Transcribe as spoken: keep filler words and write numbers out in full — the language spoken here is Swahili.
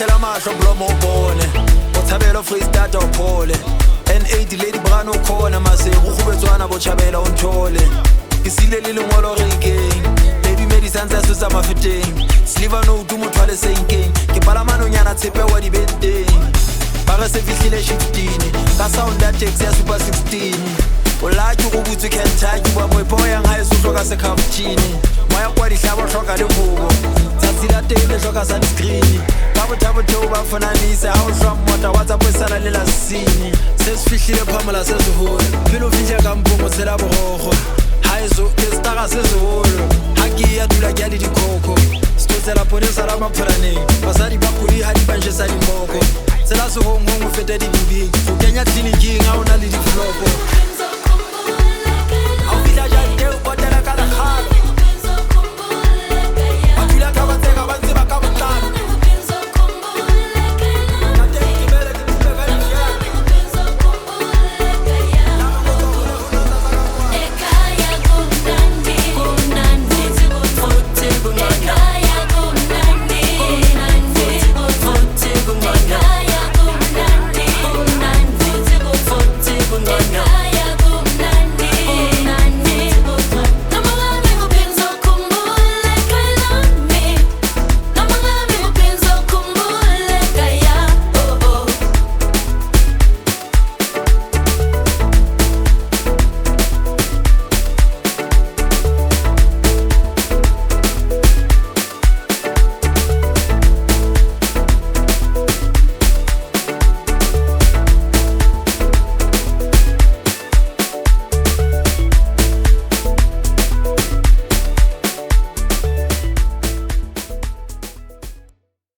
Bulela mahlo blomo ubone Othabela freestyle uphole N eighty lady brano khona mase ukubetswana bochabela unthole Isile lile ngolo reggae Baby medicine tsa susa mafeteng Sliver no dumo thwale senking Ke pala manonyana tshepe wa di benteng Ba se fihlile fifteen Ka sound that takes ya super sixteen Ola ke go butse Kentucky ba mo ipoya nga eso hloka se cappuccino Moya kwa di hlabo hloka le bobo Tsatsi la teng le hloka sunscreen Ba botabo tho ba fonanisa ha o shwa mota wa tsapoisana le la sini Se se fihlile phamela se se hole Pelo fihla ka mpongo tsela bogogo Ha eso ke stara se se hole Ha ke ya dula ke le dikoko Stotsela ponesa la mapharaneng Basadi ba khuli ha di banje sa di mboko Tsela se hong hong o fete di bibi Go kenya tini